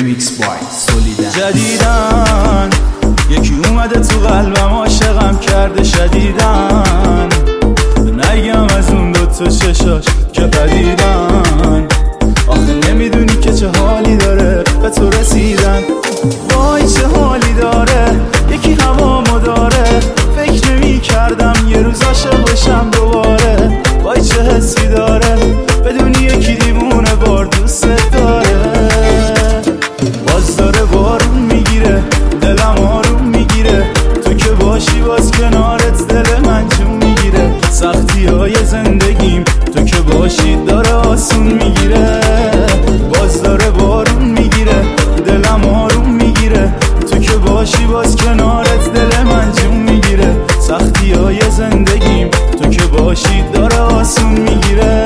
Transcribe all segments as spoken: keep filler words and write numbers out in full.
ریمیکس بای سولیدن. جدیدن یکی اومده تو قلبم عاشقم کرده شدیدن، نگم از اون دوتا چشاش که پدیدن. آخه نمیدونی که چه حالی داره به تو رسیدن. وای چه حالی داره یکی هوامو داره، فکر نمی کردم یه روز عاشق بشم دوباره. وای چه حسی داره بدونی یکی دیوونه بار دوست داره. باز داره بارون میگیره دلم آروم میگیره، تو که باشی باز کنارت دل من جون میگیره. سختی های زندگیم تو که باشی داره آسون میگیره. باز داره بارون میگیره دلم آروم میگیره، تو که باشی باز کنارت دل من جون میگیره. سختی های زندگیم تو که باشی داره آسون میگیره.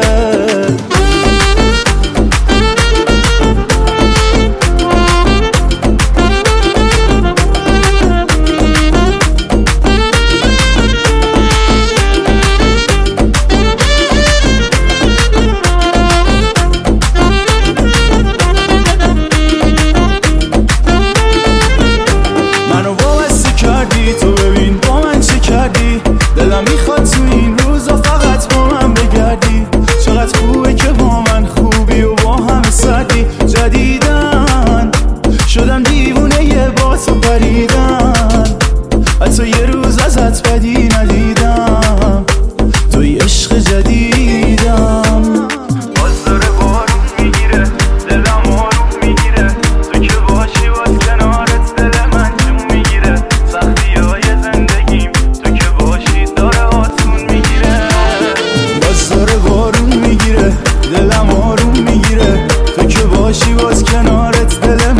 تو ببین با من چه کردی، دلم میخواد تو این روزا فقط با من بگردی. چقدر خوبه که با من خوبی و با همه سردی. جدیدن شدم دیوونه یه با تو پریدن، حتی یه روز ازت بدی ندیدم. توی عشق جدیدم. باز داره بارون میگیره دلم آروم میگیره، تو که باشی باز کنارت دل من جون میگیره. سختی های زندگیم تو که باشی داره آسون میگیره. باز داره بارون میگیره دلم آروم میگیره، تو که باشی باز کنارت دل